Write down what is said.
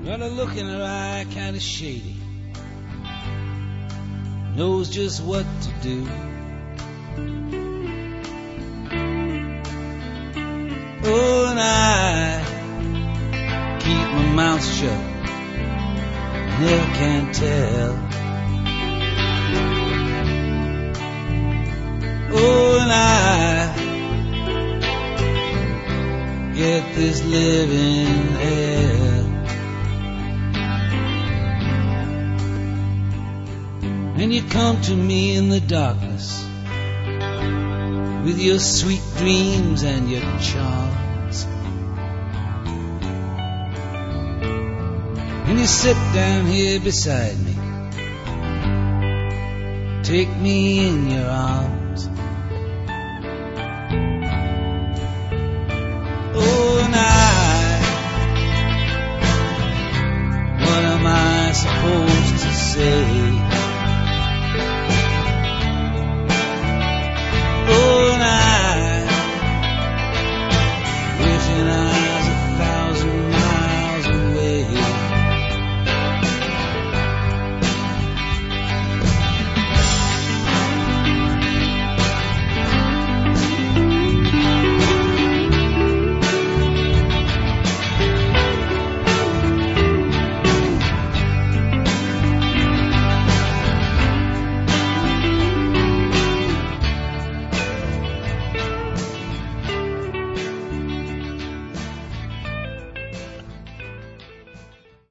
Got a look in her eye, kinda shady. Knows just what to do. Oh, and I keep my mouth shut, never can tell. Oh, and I get this living hell. And you come to me in the darkness with your sweet dreams and your charms, and you sit down here beside me, take me in your arms.